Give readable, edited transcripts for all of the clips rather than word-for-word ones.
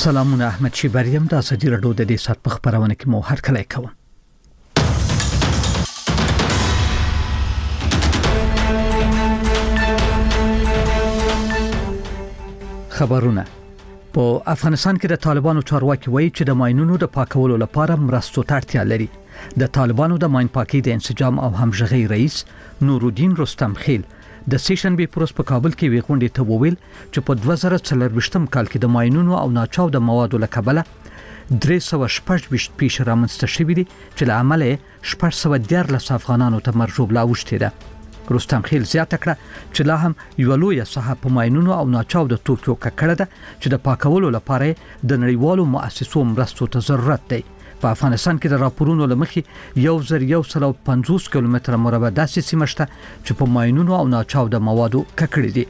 سلامونه احمد شیبریم د ازادي رادیو د دې سات په خبرونه کې مو هرکلی کوم. خبرونه په افغانستان کې د طالبانو چارواکي وایي چې د ماینونو د پاکولو لپاره مرستو ته اړتیا لري. د طالبانو د ماین پاکي د انسجام او همغږي رئیس نورالدین رستم خیل د سیشنبه پروس په کابل کې ویغونډې ته وویل چې په 2024 کال کې د ماینونو او ناچاو د موادو له کبله 316 پیښې رامنځته شوې دي چې له عمله 614 افغانانو ته مرجوب لا وشته ده. رستم خیل زیاته کړه چې لا هم یو لوی ساحه په ماینونو او ناچاو د توکیو ککړه ده چې د پاکولو لپاره د نړیوالو مؤسسو مرستو ته ضرورت دی. په افغانستان کې د راپورونو لمخې 1150 کیلومتره مربع داسې سیمه شته چې په ماینونو او ناچاو د موادو ککړې دي.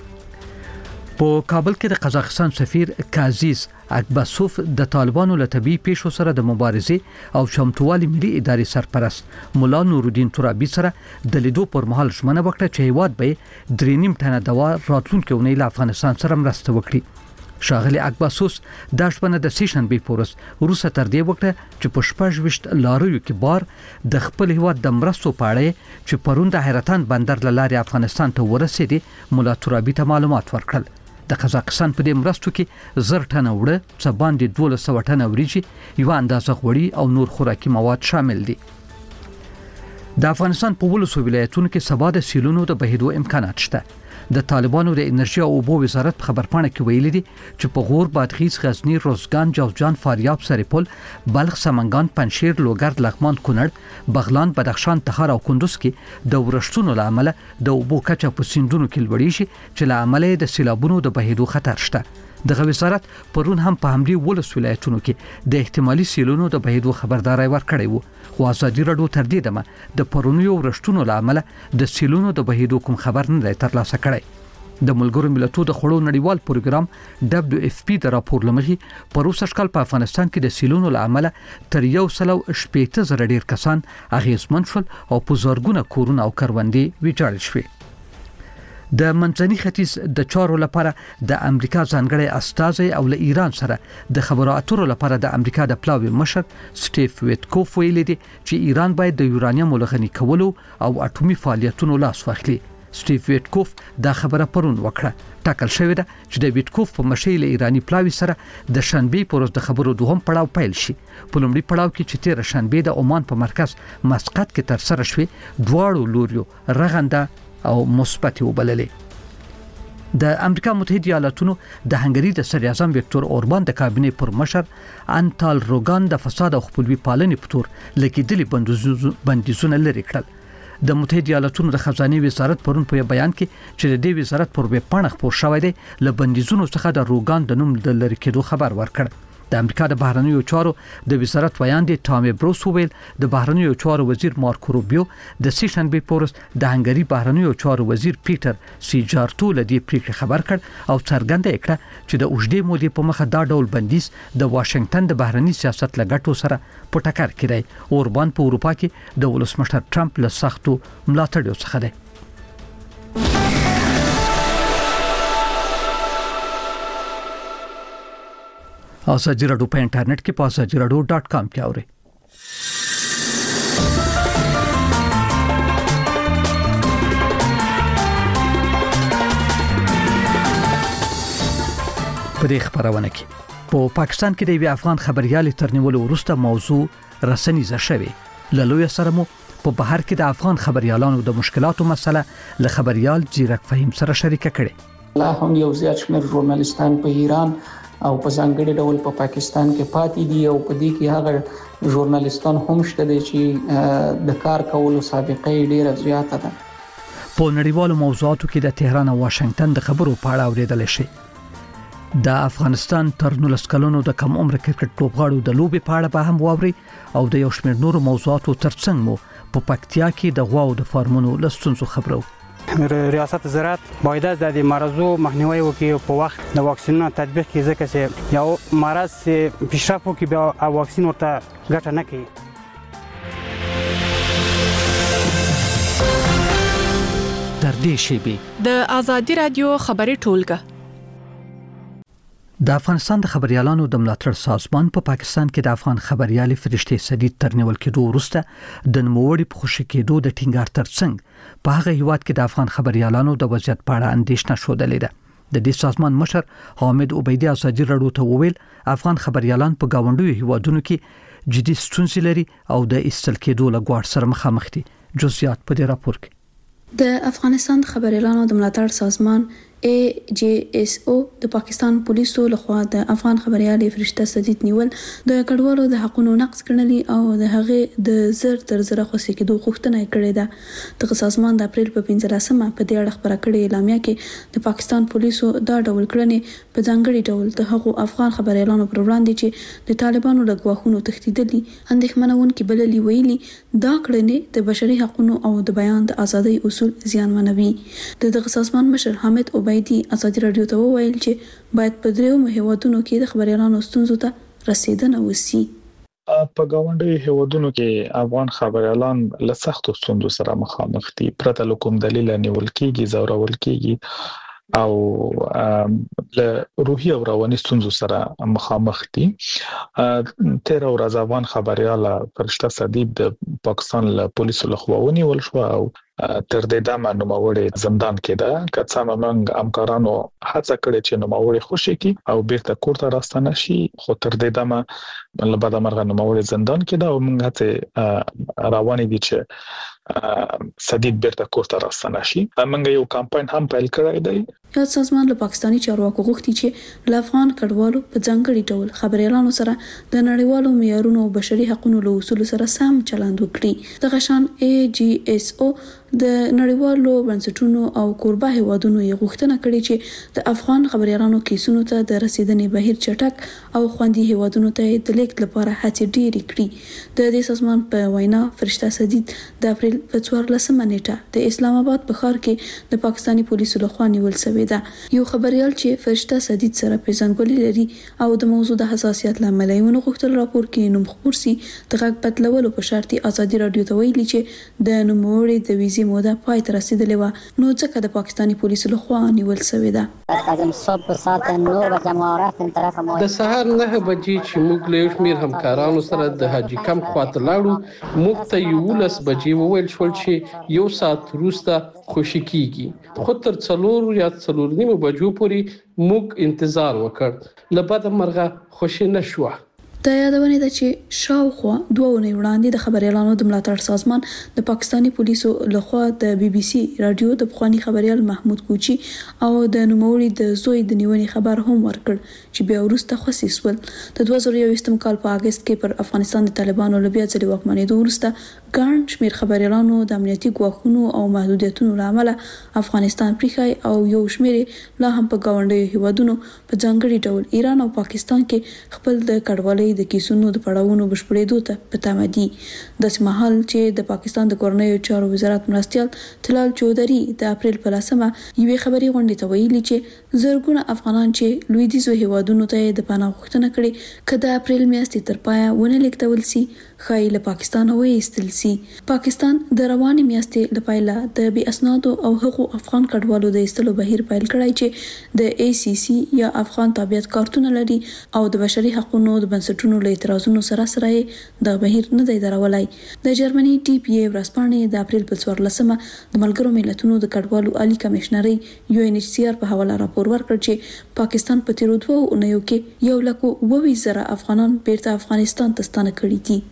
په کابل کې د قزاقستان سفیر کازیز اکباسوف د طالبانو له طبي پیښو سره د مبارزې او شمتوالي ملي ادارې سرپرست مولا نورالدین ترابي سره د لیدو پر مهال ژمنه وکړه چې هیواد به 3.5 ټنه دوا راتلونکي اونۍ له افغانستان سره مرسته وکړي. شاغلی اکباسوس د شپنه د سیشنبه پورس روسه تر دې وکړه چې په 28 لاریو کې بار د خپل هیواد د مرستو پاړې چې پرون د حیرتان بندر لاري افغانستان ته ورسېدي مولا ترابي ته معلومات ورکړل. د قزاقستان په دې مرستو کې 1000 ټنه وړه څه باندې 1200 ټنه وریجې یو اندازه غوړي او نور خوراکي مواد شامل دي. د افغانستان په ولسو ولایتونو کې سبا د سیلونو د بهیدو امکانات شته. د طالبانو د انرژي او اوبو وزارت خبرپاڼه کې ویلي دي چې په غور، بادغیس، غزنی، روزګان، جوزجان، فاریاب، سرپل، بلخ، سمنګان، پنجشیر، لوګر، لغمان، کونړ، بغلان، بدخشان، تخار او کندوز کې د ورښتونو لامل د اوبو کچه په سیندونو کې لوړیږي چې لامل د سیلابونو د بهیدو خطر شته. دغه وزارت پرون هم په همدې ولس ولایتونو کې د احتمالي سیلونو د بهیدو خبرداري ورکړې وو. خو ازادي رادیو تر دې دمه د پرونیو ورښتونو لامل د سیلونو د بهیدو کوم خبر نه ترلاسه کړی. د ملګرو ملتونو د خړو نړیوال پروګرام WFP د راپور لمخې په روسي شکل په افغانستان کې د سیلونو لامل تر 180 زره ډیر کسان اغیزمن شول او په زورګونه کورونه او کروندې ویجاړ شوي. د منځني ختیځ د چارو لپاره د امریکا ځانګړی استازی او له ایران سره د خبرو اترو لپاره د امریکا د پلاوي مشر سټیف ویټکوف ویلي دي چې ایران باید د یورانیم لغنی کولو او اټومي فعالیتونو لاس واخلي. سټیف ویټکوف دا خبره پرون وکړه. ټاکل شوې ده چې د ویټکوف په مشیل ایرانی پلاوي سره د شنبه پروز د خبرو دوهم پړاو پیل شي. په لومړي پړاو کې چې 13 شنبه د عمان په مرکز مسقط کې تر سره شوې، دواړو لوریو رغنده او مثبت وبللې. د امریکا متحده ایالاتونو د هنګری د صدر اعظم وکټور اوربان د کابینې پر مشر انټال روګان د فساد او خپلوي پالنې په تور لګیدلې بندیزونه لري کړل. د متحده ایالاتونو د خزانه وزارت پرون په بیان کې چې د دې وزارت پر ویب پاڼه خبر شوی دی ل بندیزونو څخه د روګان د نوم د لری کېدو خبر ورکړ. د امریکا د بهرنیو چارو د وزارت ویان دی ټامي بروس ویل د بهرنیو چارو وزیر مارکو روبیو د سیشنبه پورس د هنګری بهرنیو چارو وزیر پیټر سیجارتو له دې پریکړې خبر کړ او څرګنده کړه چې د اوږدې مودې په مخه دا ډول بندیز د واشنگټن د بهرنی سیاست لګټو سره په ټکر کې دی. اوربان په اروپا کې د ولسمشر ټرمپ له سختو ملاتړ څخه دی. ازادي رادیو په انټرنیټ کې په azadiaradio.com کې اورئ. په دې خبرونه کې په پاکستان کې د افغان خبريال ترنیول وروسته موضوع رسنیزه شوه. لوی سره مو په بهر کې د افغان خبريالانو د مشکلاتو مسله ل خبريال جیرک فهیم سره شریک کړي. لا هم یو زیات شمېر ژورنالیستان په ایران او په ځانګړي ډول په پاکستان کې پاتې دي او په دې کې هغه ژورنالیستان هم شته چې د کار کولو سابقه ډیره زیاته ده. په نړیوالو موضوعاتو کې د تهران او واشنگټن د خبرو په اړه اوریدل شي. د افغانستان تر 19 کلونو د کم عمر کرکټ لوبغاړو د لوبې په اړه به هم واوري او د یو شمېر نورو موضوعاتو ترڅنګ مو په پکتیا کې د غواو د فارمونو لستونزو خبرو. ریاست زراعت باید از د مرزو مخنیوي وکړي په وخت د واکسینونو تطبیق کې ځکه چې یو مرز پیشرفت وکړي بیا واکسین ورته ګټه نه کوي. در دې شیبې د ازادي رادیو خبري ټولګه د افغانستان د خبريالانو د ملاتړ سازمان په پاکستان کې د افغان خبريالي فرشتي سدید ترنیول کېدو وروسته د نوموړي په خوشی کېدو د ټینګار ترڅنګ په هغه هیواد کې د افغان خبريالانو د وضعیت په اړه اندېښنه شودلې ده. د دې سازمان مشر حامد عبیدی ازادي راډیو ته وویل افغان خبريالان په گاونډیو هیوادونو کې جدي ستونزې لري او د ایستل کېدو له ګواښ سره مخامخ دي. جزئیات په دې راپور کې. د افغانستان خبريالانو د ملاتړ سازمان AJSO د پاکستان پولیسو لخوا د افغان خبريالي فرشته سدید نیول د کډوالو د حقوقو نقض کړنلي او د هغه د زر تر زر خوشی کېدو غوښتنه کړې ده. د سازمان د اپریل په 15مه په دې اړه خبره کړې اعلامیه کې د پاکستان پولیسو دا ډول کړنې په ځانګړي ډول د هغو افغان خبريالانو پر وړاندې چې د طالبانو له ګواښونو تښتیدلي اندېښمنونکي بللي ویلي دا کړنې د بشري حقوقو او د بیان د ازادۍ اصول زیانمنوي. دغه سازمان مشر حامد عبیدی ازادي راډیو ته وویل چې باید په دریو هیوادونو کې د خبريالانو ستونزو ته رسیدنه وشي. په گاونډي هیوادونو کې افغان خبريالان له سختو ستونزو سره مخامخ دي. پرته له کوم دلیل نیول کېږي، زورول کېږي او له روحي او رواني ستونزو سره مخامخ دي. 13 ورځ افغان خبريال فرشته سدید د پاکستان له پولیسو لخوا ونیول شو او تر دې دمه نوموړی زندان کې ده. که څه موږ همکارانو هڅه کړې چې نوموړی خوشی کی او بیرته کور ته راستنه شي، خو تر دې دمه له بعد مرغه نوموړی زندان کې ده او موږ هڅه روانې دي چې سدید بیرته کور ته راستنه شي. موږ یو کمپاین هم پیل کړی دی. یاد سازمان له پاکستاني چارواکو غوښتي چې له افغان کډوالو په ځانګړي ډول خبريالانو سره د نړیوالو معیارونو او بشري حقوقو له اصول سره سم چلند وکړي. د غشان AJSO د نړیوالو بنسټونو او کوربه هیوادونو یې غوښتنه کړې چې د افغان خبريالانو کیسونو ته د رسیدنې بهیر چټک او خوندي هیوادونو ته د لیک لپاره هڅې ډېرې کړي. د دې سازمان په وینا فرشته سدید د اپریل په 14مه نیټه د اسلام آباد په ښار کې د پاکستاني پولیسو لخوا نیول شوی ده. یو خبريال چې فرشته سدید سره پیژندګلوي لري او د موضوع د حساسیت لامل یې غوښتل راپور کې نوم خبر سي د غږ بدلولو په شرط ازادي راډیو ته ویلي چې د نوموړي د ویزې موده پای ته رسیدلې و نو ځکه د پاکستاني پولیسو لخوا نیول شوی ده. د سهار 9 بجې چې موږ له شمیر همکارانو سره د حاجی کم خواته لاړو، موږ ته 11 بجې وویل شو چې یو ساعت وروسته خوشی کیږي. خو تر 4 یا 4:30 بجو پورې موږ انتظار وکړ، له بعد مرغه خوشی نشوه. د یادونه ده چې شاوخوا 2 ونې وړاندې د خبريالانو د ملاتړ سازمان د پاکستاني پولیسو لخوا د BBC رادیو د پخوانی خبريال محمود کوچی او د نوموړي د زوی د نیونې خبر هم ورکړ چې بیا وروسته خصيص ول. د 2021 کال په اگست کې پر افغانستان د طالبانو له بیا ځلې واکمنېدو وروسته ګڼ شمېر خبريالانو د امنیتي ګواښونو او محدودیتونو لامل افغانستان پریښی او یو شمېر لا هم په گاونډیو هیوادونو په ځانګړي ډول ایران او پاکستان کې خپل د کډوالۍ د کیسونو د پړاوونو بشپړېدو ته په تمه دي. د سمحال چې د پاکستان د کورنیو چارو وزارت مرستيال طلال چودري د اپریل په 10مه یوې خبري غونډې ته ویلي چې زرګونه افغانان چې لویدیځو هیوادونو ته د پناه غوښتنه کړې کله د اپریل میاشتې تر پایه ونه لیکتول سي خای له پاکستان وایستل سي. پاکستان د رواني میاشتې لپاره د بي اسنادو او حقوق افغان کډوالو د ایستلو بهیر پیل کړای چې د ACC یا افغان تابعیت کارتونه لري او د بشري حقوقو د بنسټونو له اعتراضونو سره د بهیر نه دی درولای. د جرمني TPA ورځپاڼې د اپریل په 14مه د ملګرو ملتونو د کډوالو عالی کمشنري UNHCR په حواله راپور ورکړ چې پاکستان په تیرو 2 اونیو کې 1,20,000 افغانان بیرته افغانستان ته ستانه کړي دي.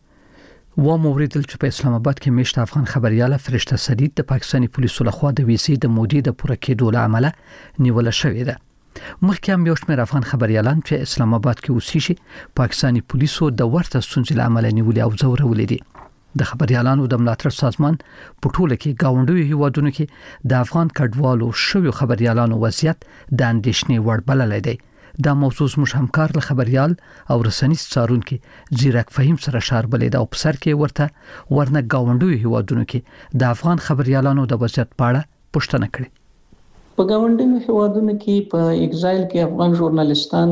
و موریدل چې په اسلام آباد کې میشت افغان خبريال فرشته سدید د پاکستاني پولیسو لخوا د ویزې د مودې د پوره کېدو لامل نیول شوې ده. مخکې هم یو شمېر افغان خبريالان چې اسلام آباد کې اوسېږي پاکستاني پولیسو د ورته ستونزې لامل نیولې او ځورولې دي. د خبريالانو د ملاتړ سازمان په ټوله کې گاونډیو هیوادونو کې د افغان کډوالو شویو خبريالانو وضعیت د اندېښنې وړ بللی دی. دا موضوع زموږ همکار له خبريال او رسنیز څارونکو زیرک فهیم سره شاربلې دا په سر کې ورته ورنه گاونډیو هیوادونو کې د افغان خبريالانو د وضعیت په اړه پوښتنه کړې. په گاونډیو هیوادونو کې په ایگزایل کې افغان ژورنالیستان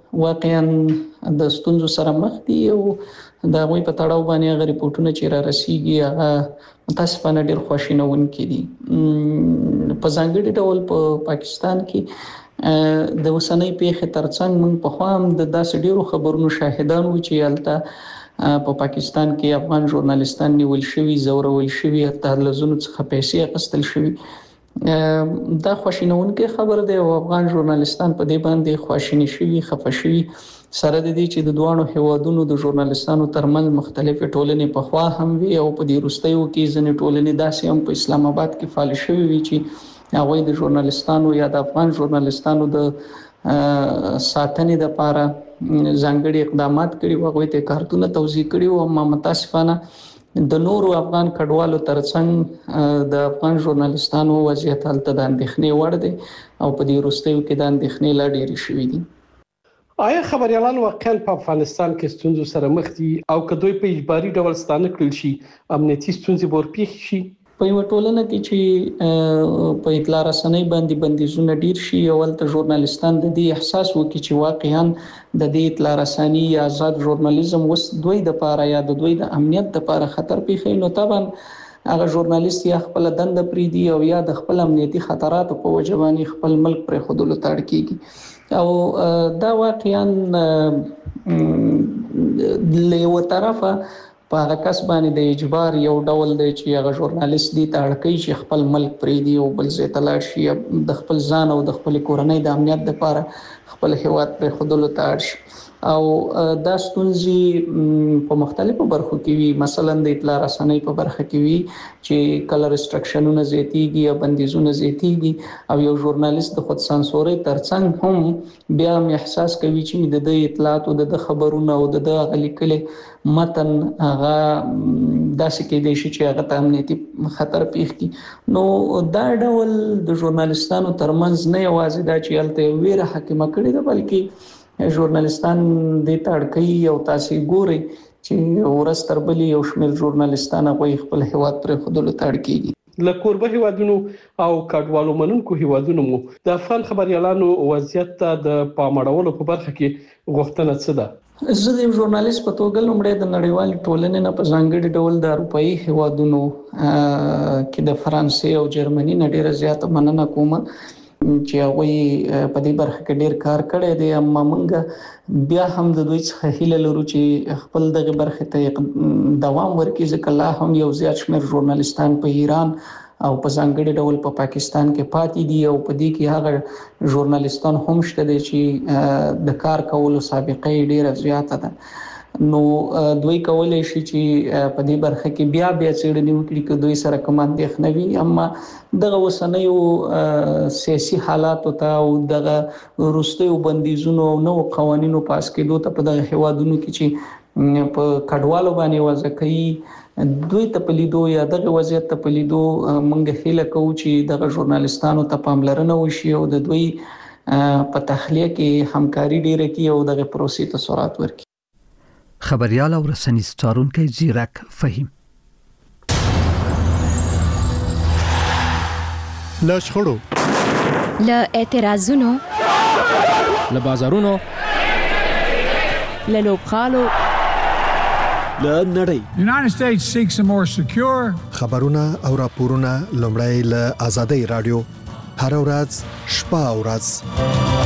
واقعا د ستونزو سره مخ دي او دا غوي په تړاو باندې غو ریپورتونه چې را رسیدي هغه متاسفانه ډیر خوشینونکي دي. په ځانګړي ډول په پاکستان کې د وسنۍ پیښې ترڅنګ موږ په خوا هم د داسې ډیرو خبرونو شاهدان وو چې البته په پاکستان کې افغان ژورنالیستان نیول شوي، زورول شوي، حتی لزونو څخه پیسې اخیستل شوي. دا خواشینونکې خبر دی او افغان ژورنالیستان په دې باندې خواشینی شوي، خفه شوي، سره د دې چې د دوه هیوادونو د ژورنالیستانو ترمنځ مختلفې ټولنې په خوا هم وي او په دې وروستیو کې ځینې ټولنې داسې هم په اسلام آباد کې فعال شوي وي چې هغه د ژورنالیستانو یا د افغان ژورنالیستانو د ساتنې لپاره ځانګړي اقدامات کړي وو، هغه ته کارتونه توزیع کړي وو. ما متاسفانه د نورو افغان کډوالو ترڅنګ د افغان ژورنالیستانو وضعیت هلته د اندېښنې وړ دی او په دې وروستیو کې د اندېښنې لا ډېرې شوي دي. آیا خبريالان واقعا په افغانستان کې ستونزو سره مخ دي او که دوی په اجباري ډول ستانه کړل شي امنیتي ستونزې ورپېښ شي؟ په یو ټولنه کې چې په اطلاع رسنۍ باندې بندیزونه ډیر شي او ولته ژورنالیستان د دې احساس وکړي چې واقعا د دې اطلاع رسنۍ یا آزاد ژورنالیزم وس دوی د لپاره یا د دوی د امنیت لپاره خطر پیښي، نو طبعا هغه ژورنالیست یا خپل دنده پریدي او یا د خپل امنیتي خطراتو په وجه باندې خپل ملک پر خودلو تاړ کیږي او دا واقعا له یو طرفه په هغه کس باندې د اجبار یو ډول دی چې هغه ژورنالیست دی ته اړ کوي چې خپل ملک پریدي او بل ځای ته لاړ شي، د خپل ځان او د خپل کورنۍ د امنیت لپاره خپل هیواد پر خودلو ته اړ شي او دا ستونزې په مختلفو برخو کې وي. مثلا د اطلاع رسنۍ په برخه کې وي چې کله ریستریکشنونه زیاتېږي یا بندیزونه زیاتېږي او یو ژورنالیست د خود سانسورۍ ترڅنګ هم بیا احساس کوي چې د اطلاعات او د خبرونو او د غلیکلې متن هغه داسې کېدای شي چې هغه ته امنیتي خطر پیښ کړي. نو دا ډول د ژورنالیستانو ترمنځ نه یوازې دا چې الته ویره حاکمه کړې ده بلکې ژورنالیستان د تړکې او تاسو ګوري چې ورستر بلی یو شمېر ژورنالیستان غوي خپل هیواد پر خودلو تړکېږي. له کوربه هیوادونو او کډوالو منونکو هیوادونو مو د افغان خبريالانو وضعیت ته د پامړولو په برخه کې غوښتنه څه ده؟ زه د ژورنالیست په توګه لومړی د نړیوال ټولنې نه په ځانګړي ډول د اروپאי هیوادونو کې د فرانسې او جرمني نه ډیره زیاته مننه کوم چې هغه په دې برخه کې ډیر کار کړی دی، اما موږ بیا هم د دوی څخه هیله لرو چې خپل دغه برخه ته دوام ورکړي، ځکه لا هم یو زیات شمېر ژورنالیستان په ایران او په ځانګړي ډول په پاکستان کې پاتې دي او په دې کې هغه ژورنالیستان هم شته دي چې د کار کولو سابقه ډیره زیاته ده. نو دوی کولای شي چې په دې برخه کې بیا څېړنې وکړي چې دوی سره کوم اندېښنه وي، اما دغه وسنیو سیاسي حالات او دغه وروستیو بندیزونو او نو قوانینو پاس کېدو ته په دغه هیوادونو کې چې په کډوالو باندې وضع کوي دوی ته پلیدو یا دغه وضعیت ته پلیدو موږ هیله کوو چې دغه ژورنالیستانو ته پاملرنه وشي او د دوی په تخلیه کې همکاري ډیره کوي او دغه پروسې ته سرعت ورکړي. خبريال او رسنیز څارونکي زیرک فهیم. له شخړو، له اعتراضونو، له بازارونو، له لوبخالو، له نړۍ. United States seeks a more secure. خبرونه او راپورونه لومړی له آزادۍ رادیو هر ورځ شپه او ورځ.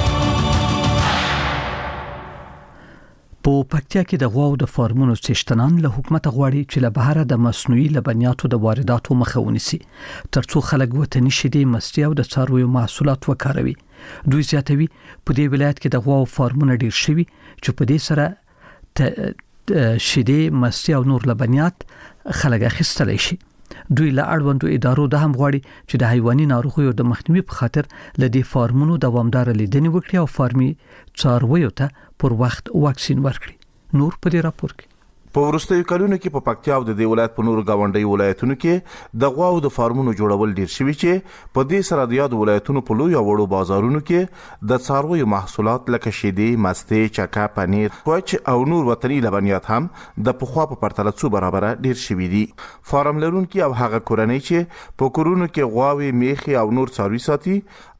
په پکتیا کې د غواو د فارمونو څښتنان له حکومت غواړي چې له بهر د مصنوعي لبنیاتو د وارداتو مخه ونیسي ترڅو خلک وطني شیدې، مستي او د څارویو محصولات وکاروي. دوی زیاتوي په دې ولایت کې د غواو فارمونه ډیر شوي چې په دې سره شیدې، مستي او نور لبنیات خلک اخیستلی شي. دوی له اړوندو ادارو د هم غواړي چې د حیواني ناروغیو د مخنیوي په خاطر له دې فارمونو دوامدار لیدنې وکړي او فارمي څارویو ته پر وخت واکسین ورکړي. نور په دې راپور کې په ورستیو کلونو کې په پکتیا او د دې ولایت په نورو گاونډي ولایتونو کې د غواو د فارمونو جوړول ډیر شوي چې په دې سره د یاد ولایتونو په لوی او وړو بازارونو کې د څارویو محصولات لکه شیدې، مستي، چکه، پنیر، کوچ او نور وطني لبنیات هم د پخوا په پرتله څو برابره ډیر شوي دي. فارم لرونکي او هغه کورنۍ چې په کورونو کې غواوې، میخي او نور څاروي ساتي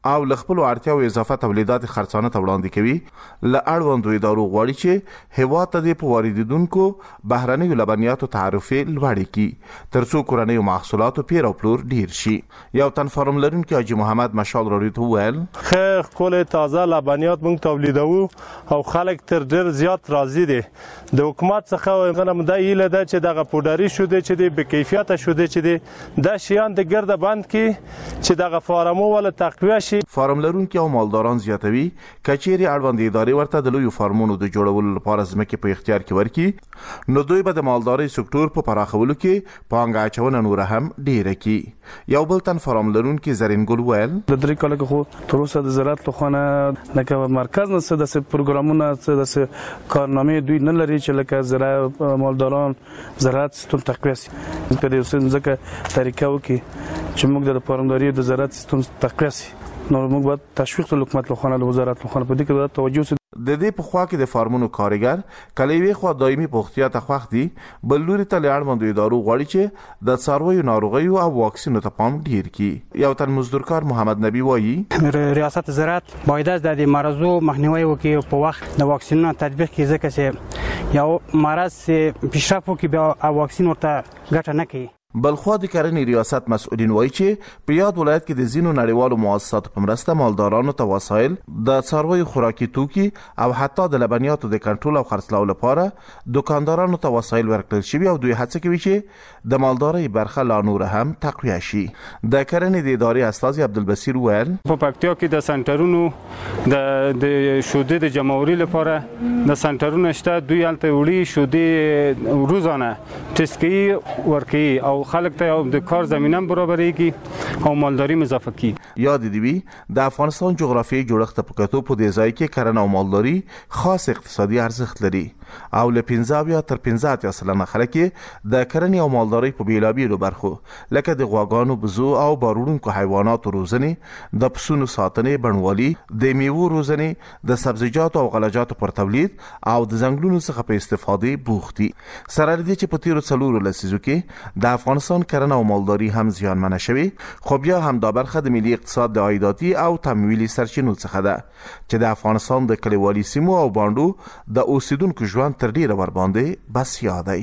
او لخپل اړتیا او اضافه تولیدات خرڅانه وړاندې کوي ل اړوندو ادارو غواړي چې هوا ته د واردیدونکو بهرنۍ لبنیاتو تعرفه لوړ کی ترڅو کورنۍ محصولاتو پیر او پلور ډیر شي. یو تن فارم لرونکي حاجی محمد مشال رادیو ته ویل خیر کول تازه لبنیات موږ تولیدوو او خلک تر ډیر زیات راضي دي. د حکومت څخه غنم د ایله د چې دغه پودری شوده چې د بکیفیت شوده چې د شیان د ګرد بند کی چې دغه فارمو ول تقویه شي. فارم لرونکي او مالداران زیاتوي کچيري اړوند ادارې ورته د لوی فارمونو د جوړولو لپاره ځمکې په اختیار کې ورکي نو دوی به د مالداري سکتور په پراخولو کې پانګه اچونه نور هم ډیره کی. یو بل تن فارم لرونکي زرین ګل ویل د درې کال کې تر اوسه د زراعت لخوا نه مرکز نه څه د پروګرامونه څه د کارنامې دوی نه لري چې لکه زراعت مالداران زراعت ستون تقویه شي په دې وسیله ځکه طریقه وکي چې موږ د فارمداري د زراعت ستون تقویه شي نو موږ باید تشویق د حکومت لخوا د وزارت لخوا په دې کې توجه د دې په خوا کې د فارمونو کارګر کلیوي خو دایمي پوښتیا ته خوښ دي بل لوري ته لاړمند ادارو غواړي چې د څارویو ناروغیو او واکسینو ته پام ډیر کړي. یو تن مزدورکار محمد نبی وایي ریاست زراعت باید از د مرزو مخنیوي وکړي په وخت د واکسینونو تطبیق کې ځکه چې یو مرز پیشرفت وکړي بیا واکسین ورته ګټه نه کوي. بلخوا د کرنې ریاست مسؤلین وایي چې په یاد ولایت کې د زینو نړیوالو مؤسساتو په مرسته مالدارانو ته وسایل د څارویو خوراکي توکي او حتی د لبنیاتو د کنټرول او خرڅلاو لپاره دکاندارانو ته وسایل ورکړل شوي او دوی هڅه کوي چې د مالدارۍ برخه لا نور هم تقویه شي. د کرنې د ادارې استاذ عبدالبصیر ویل په پکتیا کې د سنټرونو د شودې د جمهوریت لپاره د سنټرونو شته دوی الته وړي شودې روزانه تسکي ورکي او خلک ته د کار زمينه برابرېږي او مالداري اضافه کی. یاد دی وی د افغانستان جغرافیایي جوړښت په کتو په دې ځای کې کرنه او مالداري خاص اقتصادي ارزښت لري او له 15 تر 15% خلک د کرنې او مالداري په بیلابیلو برخو لکه د غواګانو بزو او بارونکو حیواناتو روزنې د پسونو ساتنې بڼوالي د میوو روزنې د سبزیجاتو او غلجاتو پر تولید او د ځنګلونو څخه په استفاده بوختي. سره دې چې په تیرو څلورو لسیزو کې د افغانستان کرنه او مالداري هم زیانمنه شوي خو بیا هم دا برخه د ملي اقتصاد د عایداتي او تمویلي سرچینو څخه ده چې د افغانستان د کلیوالي سیمو او باندو د اوسیدونکو ژوند تر ډیره ور باندې بس یادای.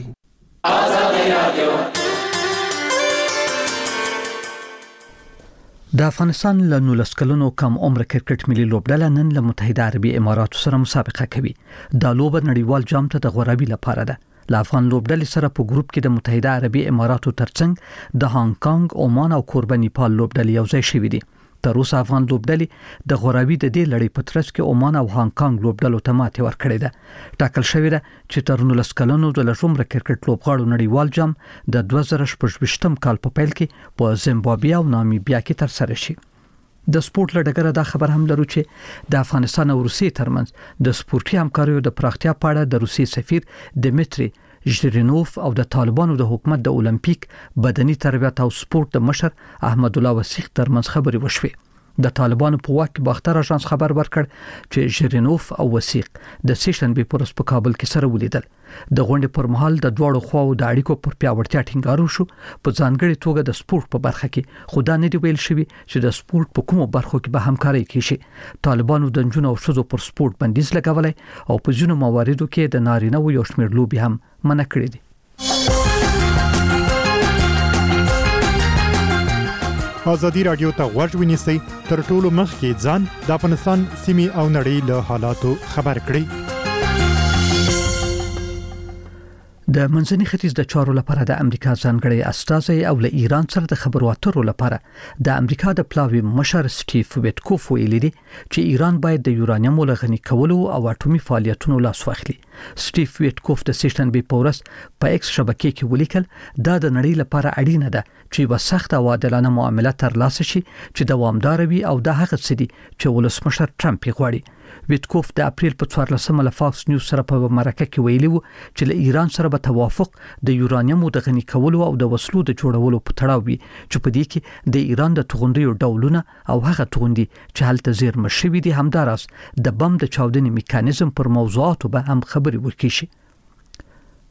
د افغانستان له 19 کلونو کم عمر کرکټ ملي لوبډله نن له متحده عربي اماراتو سره مسابقه کوي. دا لوبه نړیوال جام ته د غوړاوي لپاره ده. له افغان لوبډلې سره په ګروپ کې د متحده عربي اماراتو ترڅنګ د هانګ کانګ، عمان او کوربه نیپال لوبډلې یو ځای شوې دي. تر اوسه افغان لوبډلې د غوړاوي د دې لړۍ په ترڅ کې عمان او هانګ کانګ لوبډلو ته ماتې ورکړې ده. ټاکل شوې ده چې تر 19 کلونو د لږ کرکټ لوبغاړو نړیوال جام د 2018 کال په پیل کې په زیمبابوې او نامیبیا کې ترسره شي. د سپورت لړګره دا خبر هم لرو چې د افغانستان او روسیې ترمنځ د سپورتي همکاریو د پراختیا په اړه د روسیې سفیر دمیتری ژیرینوف او د طالبانو د حکومت د اولمپیک بدني تربیت او سپورت د مشر احمد الله وسیق ترمنځ خبري وشوي. د طالبانو په واک کې باختر اژانس خبر ورکړ چې ژیرینوف او وسیق د سیشنبه پر ورځ په کابل کې سره ولیدل. د غونډې پر مهال د دوړو خواو د اړیکو پر پیاوړتیا ټینګار وشو. په ځانګړي توګه د سپورت په برخه کې خو دا نه دی ویل شوی چې د سپورت په کومو برخو کې به همکاري کیږي. طالبانو د جنونو او شذو پر سپورت بندیز لګولای او په ځینو مواردو کې د نارینه او یو شمېر لوبي هم منع کړې دي. ازادي رادیو ته غوږ ونیسئ تر ټولو مخکې ځان د افغانستان سیمې او نړۍ له حالاتو خبر کړئ. د منځني ختیځ د چارو لپاره د امریکا ځانګړی استازی او له ایران سره د خبرو اترو لپاره د امریکا د پلاوی مشر سټیف ویټکوف ویلي دي چې ایران باید د یورانیم لغنی کولو او اټومي فعالیتونو لاس واخلي. سټیف ویټکوف د سیشنبه په ورځ په ایکس شبکې کې ولیکل دا د نړۍ لپاره اړینه ده چې یو سخت او عادلانه معامله ترلاسه شي چې دوامدار وي او د هغه څه دي چې ولسمشر ټرمپ غواړي. ویټکوف د اپریل په 14 له فاکس نیوز سره په مرکه کې ویلي وو چې له ایران سره به توافق د یورانیم د غنی کولو او د وسلو د جوړولو په تړاو وي چې په دې کې د ایران د توغندیو ډولونه او هغه توغندي چې هلته زیرمه شوي دي همداراز د بم د چاودنې میکانیزم پر موضوعاتو به هم خبري وکړي شي.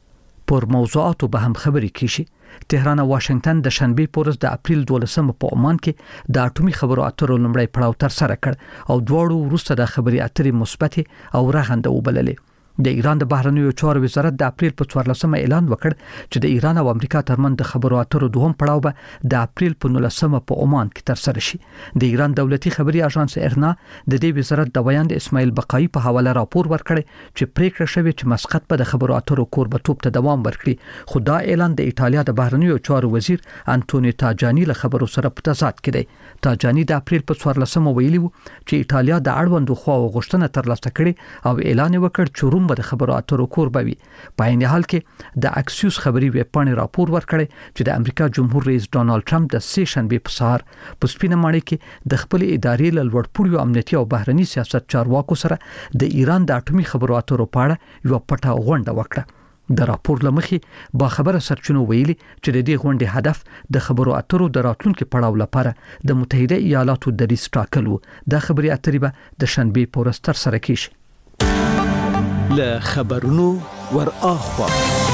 پر موضوعاتو به هم خبرې کیږي. تهران او واشنگټن د شنبه پورز د اپریل 12 په عمان کې د اټومي خبرو اترو لومړی پړاو تر سره کړ او دواړو وروسته د خبري اترې مثبت او رغنده وبللې. د ایران د بهرنیو چارو وزارت د اپریل په 14 اعلان وکړ چې د ایران او امریکا ترمن د خبرو اترو دوهم پړاو به د اپریل په 19 په عمان کې تر سره شي. د ایران دولتي خبري اژانس ارنا د دې وزارت د بیان د اسماعیل بقایي په حواله راپور ورکړی چې پریکړه شوې چې مسقط په د خبرو اترو کوربتوب ته دوام ورکړي، خو دا اعلان د ایتالیا د بهرنیو چارو وزیر انټونی تاجانی له خبرو سره په تضاد کې دی. تاجانی د اپریل په 14 ویلي وو چې ایتالیا د اړوندو خواو غوښتنه ترلاسه کړې او اعلان وکړ چې روم د خبرو اترو کور بوي. په عین حال کې د اکسیوس خبري ویب پاڼې راپور ورکړی چې د امریکا جمهور رئیس ډونالد ټرمپ د سه شنبه په سهار په سپینه ماڼۍ کې د خپل ادارې له لوړپوړو امنیتي او بهرني سیاست چارواکو سره د ایران د اټومي خبرو اترو په اړه یو پټه غونډه وکړه. د راپور لمخې با خبره سرچینو ویلي چې د دې غونډې هدف د خبرو اترو د راتلونکو پړاو لپاره د متحده ایالاتو د دریځ ټاکل وو. د خبري اترې به د شنبه په ورځ تر سره کیږي. له خبرونو ور اخوا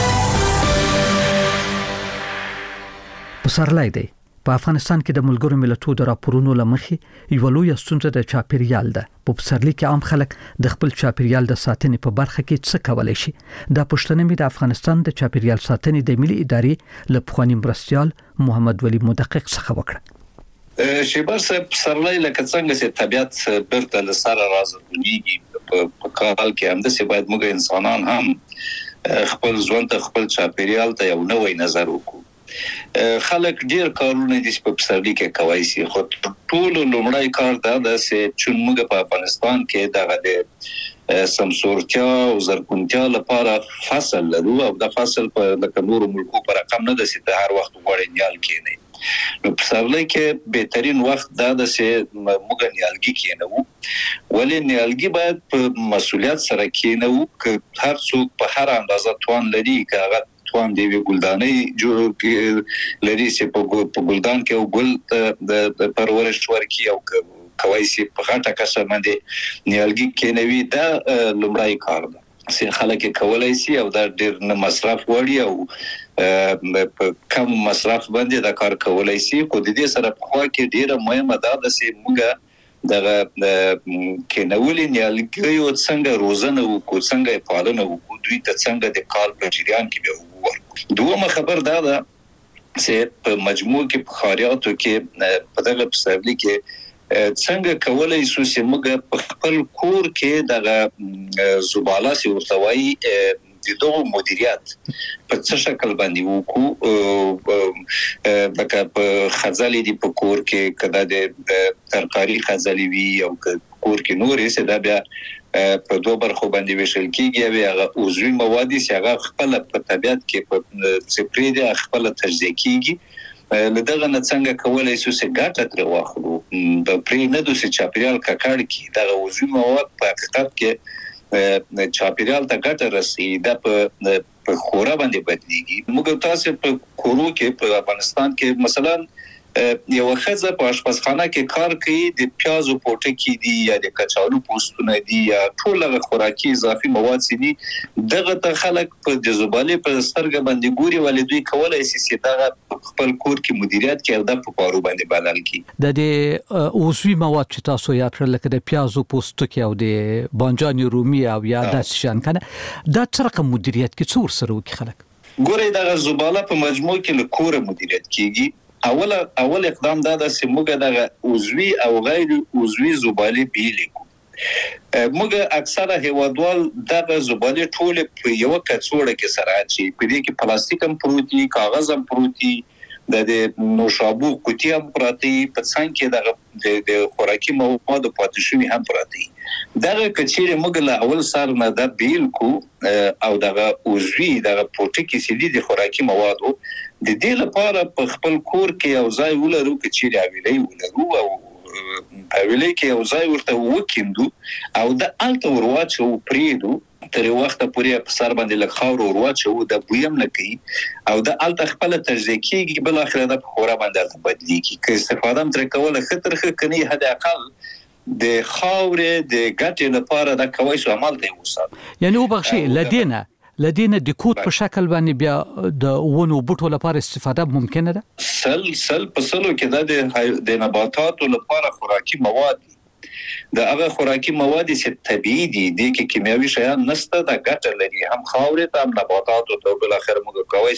پسرلی دی. په افغانستان کې د ملګرو ملتونو د راپورونو لمخې یو لوی ستونزه د چاپیریال ده. په پسرلی کې عام خلک د خپل چاپیریال د ساتنې په برخه کې څه کولای شي؟ دا پوښتنه مې د افغانستان د چاپیریال ساتنې د ملي ادارې له پخوانی مرستیال محمد ولی مدقق څخه وکړه. شیبر صاحب پسرلی لکه څنګه چې طبيعت برته لسره راځي په کال کې هم د سی باید موږ انسانان هم خپل ژوند ته خپل چاپیریال ته یو نوې نظر وکړو. خلک ډیر کارونه دي په پسرلی کې کوي سي، خو ټول لومړی کار دا ده چې موږ په افغانستان کې دغه د سمسورتیا او زرغونتیا لپاره فصل لرو او د فصل په د نورو ملکو پر رقم نه ده چې هر وخت غوړې نیال کېنی. نو پسرلی کې بهترین وخت دا ده چې موږ نیالګي کېنو، ولې نیالګي باید په مسؤلیت سره کېنو چې هر څوک په هر اندازه توان لري چې هغه توان دی ګلدانې جوړ لري چې په ګلدان کې او ګل د پرورش ورکي او کوي چې په غټه کسه باندې نیالګي کېنوي. دا لومړی کار ده چې خلک کولای شي او دا ډیر نه مصرف وړي او په کم مصرف باندې دا کار کولای شي. خو د دې سره په خوا کې ډیره مهمه ده چې موږ دغه کېنولې نیالګیو څنګه روزنه وکړو، څنګه پالنه وکړو، دوی ته څنګه د کال په جریان کې به وګورو. دومره خبر دا ده چې په مجموع کې په خاریاتو کې په دغه پسرلی کې څنګه کولای شو چې موږ په خپل کور کې دغه زباله سي ورتوي د دوه مدیریت په څه شکل باندې وکړو. لکه په خزالي دی په کور کې کدا د ترکاری خزالي وی او کور کې نورې څه دا بیا په دوه برخو باندې وشل کیږي او هغه عضوي مواد چې هغه خپل په طبيعت کې په سپری دي خپل تجزیه کیږي. لدغه نه څنګه کولای شو چې ګټه تر واخلو د پرې نه دوی چاپیریال ککړ کی دغه عضوي مواد په حقیقت کې چاپیریال ته ګټه رسي دا په خورا باندې بدليږي. موږ تاسو په کورو کې په افغانستان کې مثلا یو خزه په آشپزخانه کې کار کوي د پیازو پوټکی دي یا د کچالو پوستونه دي یا ټول خوراکي اضافي مواد دي دغه ته خلک په د زباله په سترګ باندې ګوري ولې دوی کولای شي چې دغه خپل کور کې مدیریت کوي او د پارو باندې بدل کی. د اوسوي مواد چې تاسو یاد کړل لکه د پیازو پوستکی او د بانجان رومي او یا د شان کنه دا څرخه مدیریت کې څور سره وکي خلک ګوري دغه زباله په مجموع کې له کور مدیریت کیږي. اول اقدام دا ده چې موږ دغه عضوي او غیر عضوي زباله بیلګو. موږ اکثره هیوادوال دغه زباله ټول په یو کڅوړه کې سره اچي، په دې کې پلاستیک هم پروتي، کاغذ هم پروتي، د نوشابو قوتي هم پراتی، په څنګه کې د خوراکي مواد پاتې شوی هم پراتی. دغه کچېره موږ له اول سره نه د بیل کو او دغه عضوي دغه پروتیکي سي دي خوراکي مواد د دې لپاره په خپل کور کې یو ځای ولرو کچېره ویلې ولرو او ویلې کې یو ځای ورته وکیندو او د الته ورواچو پریدو تر وخت پورې په سر باندې لږ خاور ورواچو د بویم نه کوي او د الته خپل تجزیه کیږي بل اخر د خورا باندې بدلیږي که استفاده تر کوله خطر کني حد اقل د خاور د ګټې لپاره د کوي شو عمل دی وسه. یعنی وبخشي لدينا لدينا د کود په شکل باندې بیا د ونو بوټو لپاره استفاده ممکنه ده؟ سل په سلو کې د نباتاتو لپاره خوراکي مواد د هغه خوراکي مواد چې طبيعي دي د کیمیاوي شیان نشته د ګټه لري هم خاورې ته هم نباتاتو ته بل اخر موږ کوي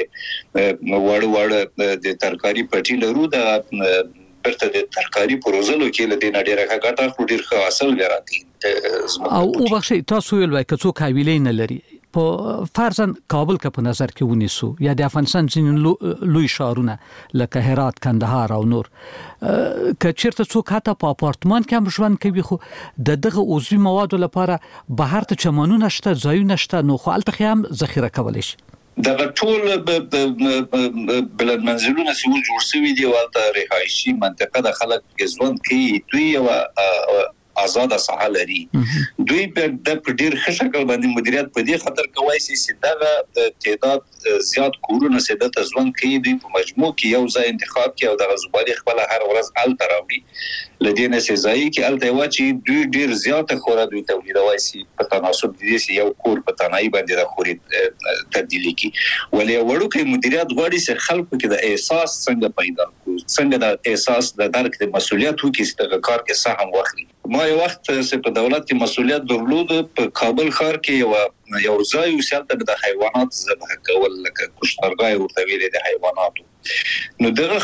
چې وړ د ترکاری پټي لرو د برته د ترکاری پروژلو کې لدې نډیره ګټه خو ډیر ښه حاصل لري او بخښي تاسو ویل وای کڅو کاویلې نه لري په فرضاً کابل کې په نظر کې ونیسو یا د افغانستان ځینې لوی ښارونه لکه هرات کندهار او نور که چیرته څوک حتی په اپارتمان کې هم ژوند کوي خو دغه عضوي موادو لپاره بهر ته چمنونه شته ځایونه شته نو خو الته هم ذخیره کولی شي دغه ټول بلد منزلونه چې جوړ شوي دي ولته رهایشي منطقه د خلک ژوند کوي دوی او آزاد ساحه لري دوی د ډیر ښه شکل باندې مدیریت په دې خاطر کوي چې دغه تعداد زیات کورونه سده ته ژوند کوي دوی په مجموع کې یو ځای انتخاب کوي او د غزبالي خپل هر ورځ ال تراوي لدينا سي ځای کې ال ته واچي دوی ډیر زیات خورا دوی تولیدوي سي په تناسب دي چې یو کور په تنهایی باندې د خوري تبدیلی کی ولې وړو کې مدیریت غواړي چې خلکو کې د احساس څنګه پیدا کوي څنګه د احساس د درک د مسولیت وکړي چې د کار کې سهم واخلي ما یو وخت چې په دولت کې مسولیت درلود په کابل ښار کې یو ځای وسالته د حیوانات ذبح کول لکه کشتارګای ورته ویل د حیواناتو نو دغه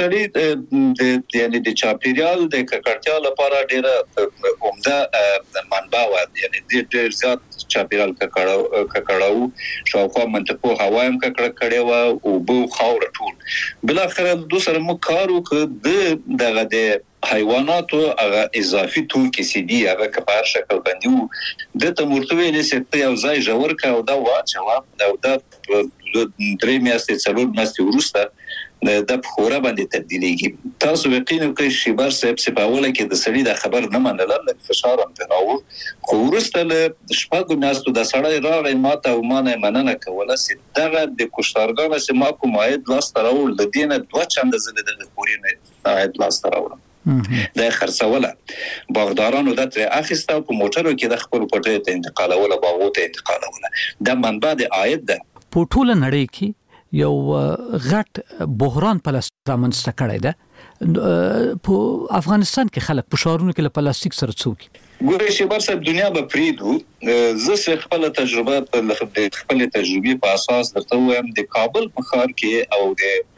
سړی یعنی د چاپیریال د ککړتیا لپاره ډیره عمده منبع و یعنی ډیر زیات چاپیریال ککړاو شاوخوا منطقو هوا هم ککړه کړي و او بو خاور ټول بل اخر دوسر مو کارو ک دغه د حیواناتو هغه اضافي توکي سي دي هغه کبار شکل باندې د تمرتوي لسته یو ځای جوړ کا او دا واچوا او دا درې میاشتې څلور میاشتې ورسته د خورا باندې تبدیلیږي تاسو یقینا کوي شي بار سب اوله کې د سړي د خبر نه منل لکه فشار هم راو خو ورسته له شپږو میاشتو د سړی راغی ماته او مانه مننه کوله چې دغه د کوشتارګانو چې ما کوم عاید لاس تراول د دینه دوه چنده زله د پورینه عاید لاس تراول د خرڅوله باغدارانو د تر اخیسته په موټرو کې د خپل پټه ته انتقالوله باغو ته انتقالوله د منبع د عاید ده په ټوله نړۍ کې یو غټ بحران پلاسټرامنسته کړی ده په افغانستان کې خلک په شهرونو کې له پلاستیک سره څوک ګورې چې بر صاحب دنیا به پریدو زه خپل تجربه په خپل تجربه په اساس درته وایم د کابل په ښار کې او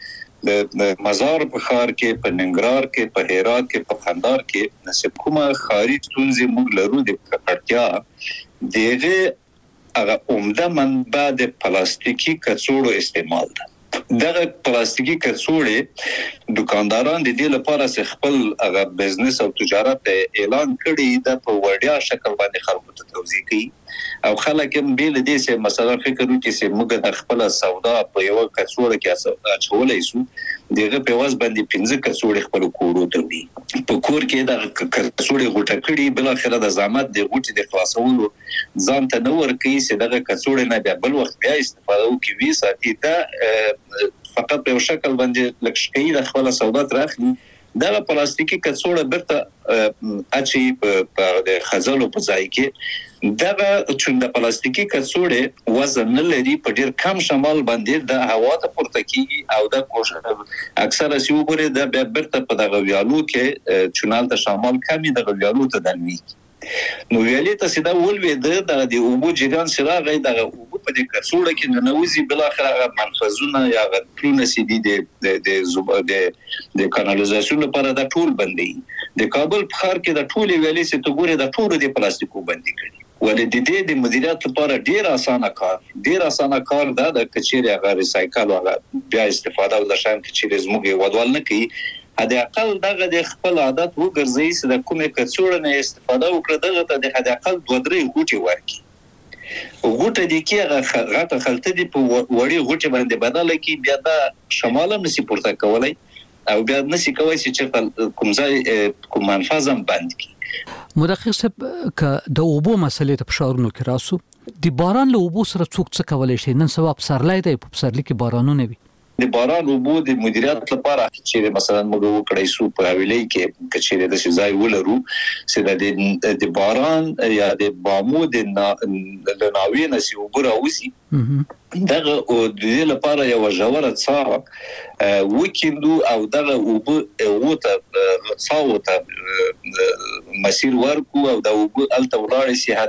د مزار په ښار کې په ننګرهار کې په هرات کې په قندهار کې نسب کومه خاري ستونزې موږ لرو د ککړتیا دغه هغه عمده منبع د پلاستیکي کڅوړو استعمال ده دغه پلاستیکي کڅوړې دکانداران د دې لپاره چې خپل هغه بزنس او تجارت اعلان کړي د په وړیا شکل باندې خلکو ته توضیح کوي او خلک هم بیل دي چې مثلا فکر وکړي چې موږ د خپل سودا په یو کڅوړه کې اچولای شو دغه په واس باندې 15 کڅوړې خپل کورو ته وي په کور کې د کڅوړې غوټه کړي بل اخر د زحمت د غوټې د خلاصولو ځان ته نور کوي چې دغه کڅوړې نه بیا بل وخت بیا استفاده وکړي وی ساتي دا فقط په شکل باندې لکه د خپل سودا ترخلي دا پلاستیکي کڅوړه برته اچي په د خزلو په ځای کې دغه چې د پلاستیکي کڅوړې وزن نه لري په ډیر کم شمال باندې د هوا ته پورته کیږي او د کوشش اکثره سی وګوري د برته په دغه ویالو کې چونال ته شمال کمی دغه ویالو ته دنوي نو ویالې ته سیده ولوي د اوبو جریان سره غي دغه اوبو په دې کڅوړه کې ننوزي بل اخر منفذونه یا غټونه سي دي د کانالیزاسیون لپاره د ټول بندي د کابل په ښار کې د ټول ویالې سي ته ګوري د ټول د پلاستیکو بندي کړي ولې د مدیریت لپاره ډیر اسانه کار دا د کچېره غیر ریسایکل او بیا استفاده او د شان کچېره زموږ ودوال نه کوي هدا اقل دغه د خپل عادت وګرځي چې د کومه کڅوړه نه استفاده وکړه دغه ته د هدا اقل 2-3 غوټي ورکي غوټه دي کې غټه خلته دي په وړي غوټي باندې بدل کی بیا د شمال نسی پورته کولای او بیا نسی کوي چې کوم ځای کوم منفذم بند کی مدقق صاحب ک د اوبو مسلې ته بشارونو کې راسو د باران له اوبو سره څوک څه کولای شي نن سبا په سرلای دی په سرلی کې بارانونه وي د باران اوبو د مدیریت لپاره چې مثلا موږ وکړای شو په حواله کې کچېره د ځای ولرو چې د باران یا د بامو د ناوې نسی وګرا وسی دغه او د دې لپاره یو ژوره څا وکیندو او دغه اوبو وته څاوته مسیر ورکو او د اوبو الته ولاړ شي